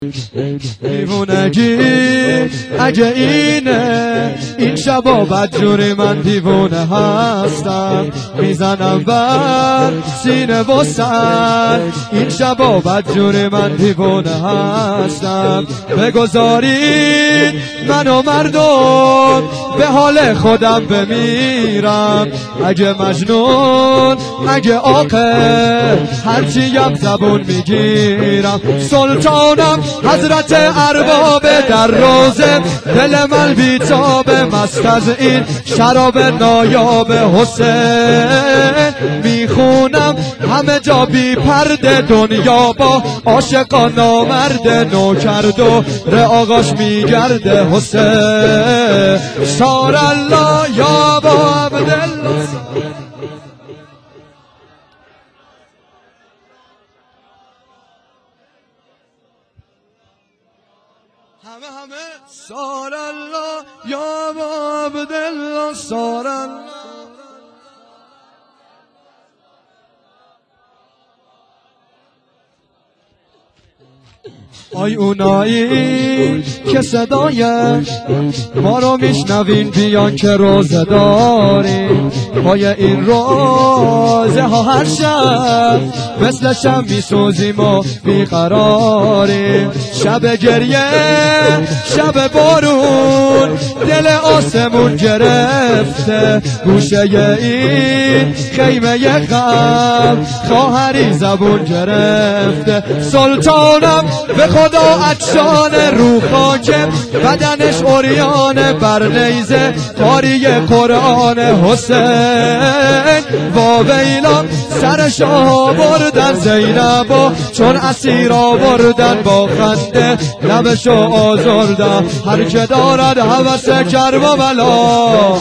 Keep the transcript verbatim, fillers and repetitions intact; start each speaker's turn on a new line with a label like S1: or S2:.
S1: دیوونگی اگه اینه این شبا بدجوری من دیوونه هستم میزنم بر سینه و سر این شبا بدجوری من دیوونه هستم بگذارید من و مردم به حال خودم بمیرم اگه مجنون اگه عاقل هرچیم زبون میگیرم سلطانم حضرت ارباب در روزه دل من بیتابه مست از این شراب نایاب حسین میخونم همه جا بی پرده دنیا با عاشقان نامرد نوکر دور آقاش میگرده حسین سار الله یا با عبدالله همه همه سار الله یا با عبدالله سار الله آی اونایی که صدای ما رو میشنوین بیان که روزه داریم پای این روزه ها هر شب مثل شب میسوزیم و بیقراریم شب گریه شب بارون دل آسمون گرفته گوشه این خیمه غم خواهری زبون گرفته سلطانم به خدا عطشان رو خاکم بدنش عریان بر نیزه کاری قرآن حسین واویلا سرش آوردن زینبا چون اسیر آوردن با خنده لبشو آزردن هر که دارد هوس کرب و بلا